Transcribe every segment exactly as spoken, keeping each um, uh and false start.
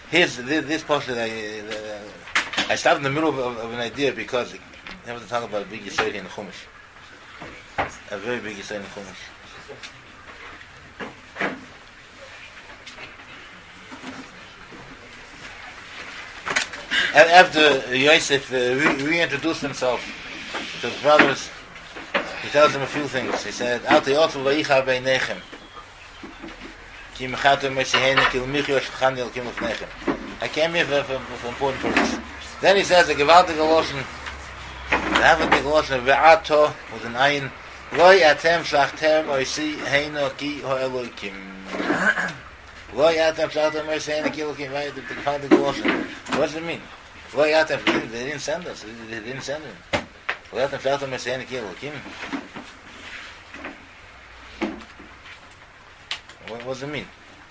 Here's this, this portion. I, uh, I stopped in the middle of, of, of an idea because I have to talk about a big Yisrael in the Chumash. A very big Yisrael in the Chumash. After Yosef uh, re- reintroduced himself to his brothers, he tells them a few things. He said, "Al te'otu vayicha beinechem, ki mechato mesihene kil michyo shchani el kim lefnechem." I came here for, for, for important purpose. Then he says, "A gewaltige Loshen, the havige Loshen ve'ato with an ayin, loy atem shlachtem oisi heino ki ho Elokim." Loy atem shlachtem oisi heino ki Elokim. Right, the gewaltige Loshen. What does it mean? Loy atem, they didn't send us. They didn't send him. Loy atem shlachtem oisi heino ki Elokim. What does it mean?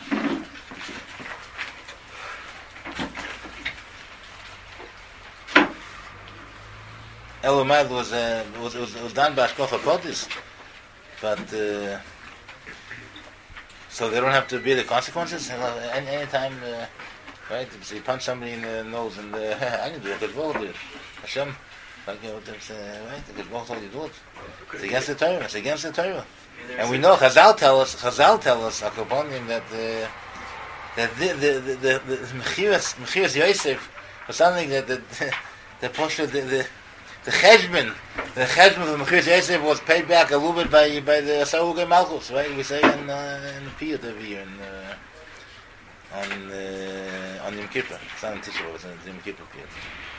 Elomad was, uh, was, was, was done by Ashkofa Kotis, but uh, so they don't have to bear the consequences. Any, any time, uh, right? If you punch somebody in the nose, and uh, I can do it. Because do it. Hashem, like you know, it's, uh, right? Because Baruch told you do it. It's against the Torah. It's against the Torah. And we know Chazal tell us, Chazal tell us, Akaponim, that uh, that the the the the, the Mechiras Mechiras Yosef was something that the the Posha the the the Cheshbon the Cheshbon of Mechiras Yosef was paid back a little bit by by the Saruge Malchus, right? We say in uh, in the Piyut over here in uh, on uh, on Yom Kippur. It's not in Tisha B'Av, it's in Yom Kippur Piyut.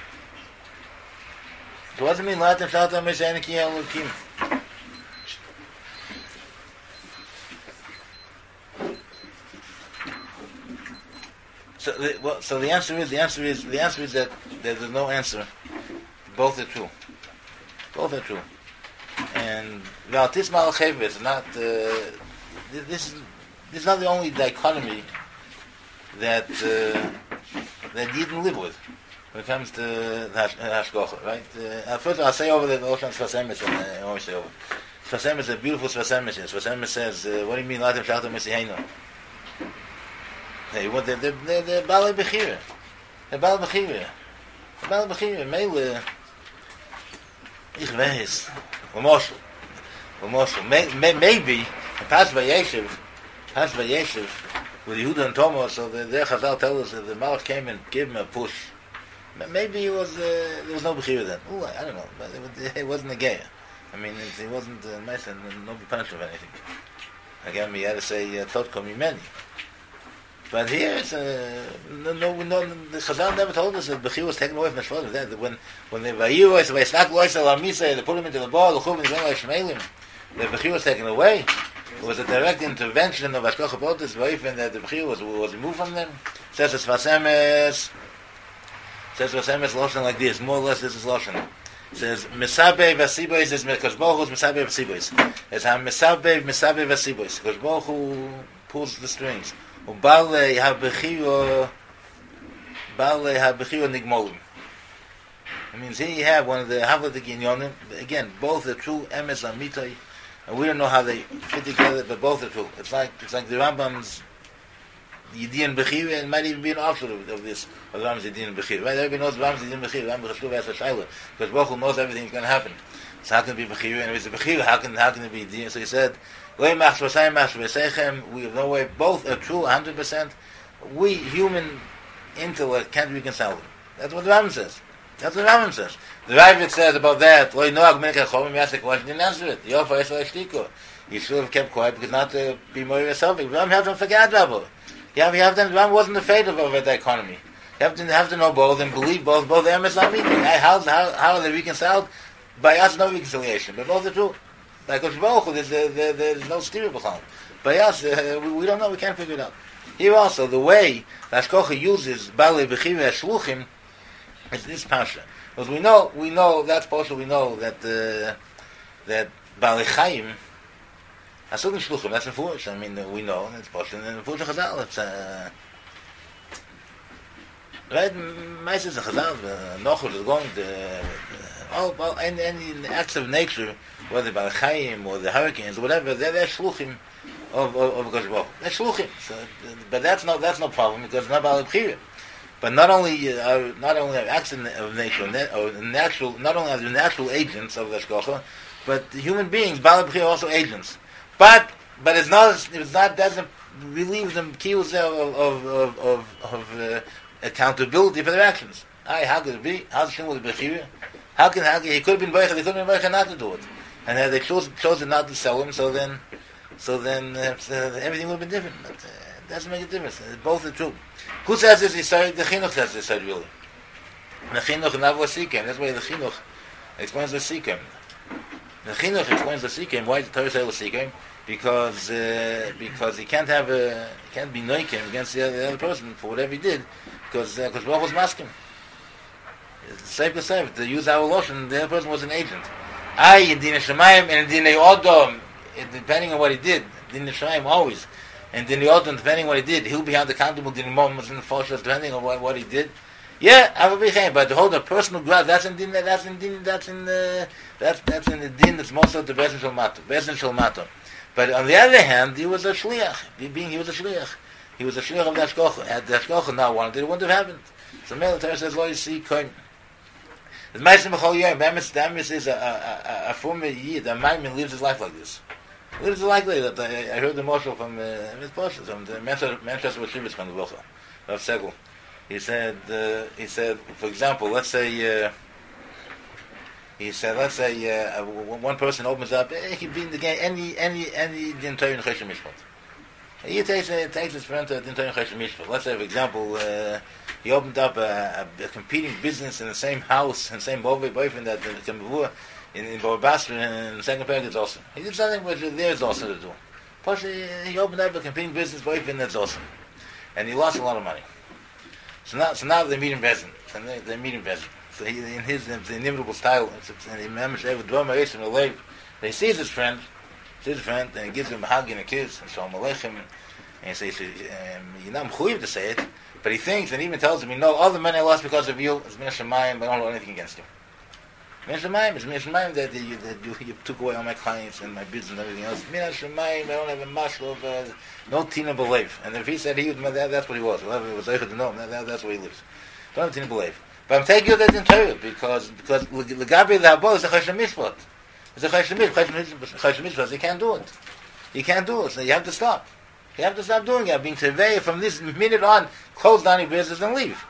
So what does it mean? Latem Shaltam Mesheniki Elokim. So the, well, so the answer is the answer is the answer is that there's no answer. Both are true. Both are true. And Valtis Malchev is not uh, this is this is not the only dichotomy that uh, that you didn't live with when it comes to the Hashkocha, right? Uh, first I'll say over the Ocean Svasemis and I always say over. Svasemis is a beautiful Svasemis. Svasemis says, uh, what do you mean Latem Shaltam Mesiheno? Hey, what the the the the Baalei Bechira, the Baalei Bechira, the Baalei Bechira. Meile, ich weiß, Umoshel, Umoshel. Maybe Pas Vayeshev, Pas Vayeshev with Yehuda and Thomas. So the the Chazal tell us that the Malach came and gave him a push. Maybe he was uh, there was no Bechira then. Ooh, I don't know, but it, it wasn't a gay. I mean, it, it wasn't uh, nice and nobody punished him for anything. Again, we had to say Tot Kom Yimeni. But here it's uh, no, no, no. The Chazal never told us that Bechir was taken away from the Shvatim. That when when they Vayiru, so they snapped Lois Alamisa, they put him into the ball, the Chum and the Shmeilim. The Bechir was taken away. It was a direct intervention of Ashkocha Potis Vaif, and that the Bechir was was removed from them. Says the Svasemes. Says Svasemes Loshen like this. More or less, this is Loshen. Says Mesabe Vasibois is because Baruch is Mesabe Vasibois. It's how Mesabe Mesabe Vasibois because Baruch pulls the strings. Ubalei habechiro, balei habechiro nigmolim. It means here you have one of the havladik inyonim. Again, both are true. Emes amitai, and we don't know how they fit together, but both are true. It's like it's like the Rambam's Yidin Bechira, and it might even be an offshoot of, of this of the Rambam's Yidin Bechira. Right? Everybody knows the Rambam's Yidin Bechira. The Rambam Chashuv has a shayla because Baruch knows everything is going to happen. So how can it be Bechira? And if it's a Bechira, how can how can it be Yidin? So he said. We have no way. Both are true, one hundred percent. We, human intellect, can't reconcile them. That's what the Rambam says. That's what the Rambam says. The Ravid says about that, you asked the question, didn't answer it. You should have kept quiet because not to be more yourself. You have to forget about it. You have, you have to, the Rambam wasn't afraid of over the economy. You have to have to know both and believe both. Both are emes amitim. How, how, how are they reconciled? By us, no reconciliation. But both are true. Like Baruch, there's, there, there's no stereo behind. By us, uh, we, we don't know. We can't figure it out. Here also, the way that Ashkocha uses Baalei Bechira Shluchim is this pasha. Because we know, we know that's pasha. We know that uh, that Baalei Chaim Asugim Shluchim. That's in Furish. I mean, uh, we know that's pasha. And in Furish Chazal, it's uh, right. Meistens in Chazal, Nochur is going to. Oh, well, any, any acts of nature, whether by the Chaim or the hurricanes or whatever, they're, they're shluchim of of, of Kosh Baruch. They're shluchim. So, but that's no that's no problem because it's not Baalei Bechira. But not only uh, not only are acts of nature or natural, not only are the natural agents of the Hashgacha, but the human beings, Baalei Bechira, are also agents. But but it's not it's not doesn't relieve them of of of of, of uh, accountability for their actions. Aye, how could it be? How's Shem with the Bechira? How can how can he could have been Beicha? They could have been Beicha not to do it, and uh, they chose chosen not to sell him. So then so then uh, everything would have been different. But, uh, it doesn't make a difference. Both are true. Who says this? He said the Chinuch says this. Said really. The Chinuch and Avos Sikem. That's why the Chinuch explains the Sikem. The Chinuch explains the Sikem. Why the Torah says the Sikem? Because uh, because he can't have a he can't be noikim against the other, the other person for whatever he did, because because uh, Baruch was masking. It's safe to say to use our lotion, the other person was an agent. I in Dinei Shemayim and in Dinei Odom, depending on what he did, Dinei Shemayim always. And then the other, depending on what he did, he'll be held accountable to the moment in the forces, depending on what, what he did. Yeah, I will be chayim, but the whole the personal grudge, that's in din, that's in din, that's in the, that's that's in the din. That's most of the Beis Din Shalmato, Beis Din Shalmato. But on the other hand, he was a shliach. Being he was a shliach, he was a shliach of the Hashgacha. Had the Hashgacha not wanted it, it wouldn't have happened. So military says, "Lo yisi koin." The Meisim B'chol Yom, Damis Damis is a a a, a former yid. A Maimon lives his life like this. Lives his life like that. I, I heard the marshal from uh, Miz Poshes, from the Manchester Manchester Shivas from the Vocha of Segel. He said, uh, he said, for example, let's say, uh, he said, let's say, uh, one person opens up, eh, he can be in the game, any, any, any Dintoy in Cheshem Mishpat. He takes, uh, takes his friend to Dintoy in Cheshem Mishpat. Let's say, for example, uh, he opened up a, a, a competing business in the same house, in the same boyfriend that the Kambavua, in, in Borobasra, and in the second period, it's awesome. He did something which there is also to do. Plus, he, he opened up a competing business boyfriend that's awesome. And he lost a lot of money. So now, so now they meet in Bezin. So they, they meet in Bezin. So he, in his in the inimitable style, and he remembers every drum in the life. He sees his friend, sees his friend, and he gives him a hug and a kiss, and Shalom Aleichem, and he says, "You're not mechuyev to say it," but he thinks, and even tells him, "You know, all the money I lost because of you is min hashamayim, but I don't know anything against you. Min hashamayim is min hashamayim that you that you, you took away all my clients and my business and everything else. Min hashamayim, I don't have a mashal of uh, no tina belief." And if he said he was, that, that's what he was. Whatever it was, to know that, that, that's where he lives. Don't have tina belief. But I'm taking you that in Torah because because legabe the habo is a cheshem mishpat. It's a cheshem mishpat. Cheshem mishpat. You can't do it. You can't do it. So you have to stop. You have to stop doing it. Being tevei from this minute on, close down your business and leave.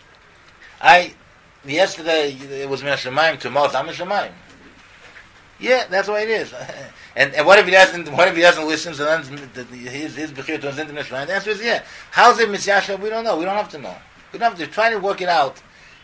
I yesterday it was min hashamayim, tomorrow it's min hashamayim. Yeah, that's the way it is. And, and what if he doesn't? What if he doesn't listen? So then his his bechir turns into mishmayim. The answer is yeah. How's it misyasha? We don't know. We don't have to know. We don't have to try to work it out.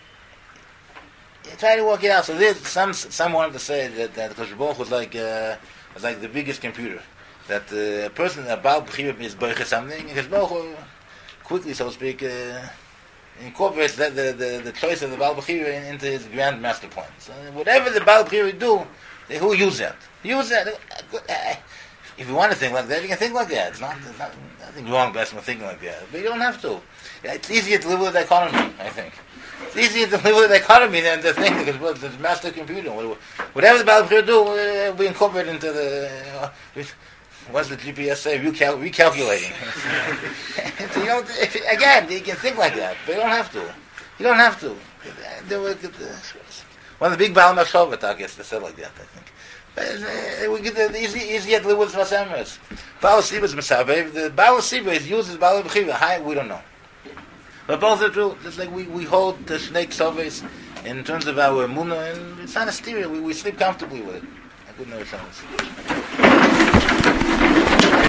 Try to work it out. So there's some some wanted to say that that Kosh Baruch was like uh, was like the biggest computer. That uh, a person a Baal Bechira is boiche something, and Kosh Baruch quickly, so to speak, uh, incorporates the, the the the choice of the Baal Bechira in, into his grand master plan. So whatever the Baal Bechira do, they, who use that? Use that. If you want to think like that, you can think like that. It's not, it's not nothing wrong with thinking like that, but you don't have to. It's easier to live with the economy, I think. It's easier to live with the economy than to think because well, the master computer. Whatever the Baal Bechira do, uh, we incorporate into the. Uh, what's the G P S say? Recal- recalculating. So you don't. If, again, you can think like that, but you don't have to. You don't have to. One of the big Baal Machshava, I guess, they said like that. I think. But uh, we get the easy, easier to live with Vasemis. Baal Siva is Mesabev. The Baal Siva is used as Baal Bechira. High, we don't know. But both are true. Just like we, we hold the snake surveys in terms of our emunah, and it's not a stereo. We, we sleep comfortably with it. I couldn't know it sounds.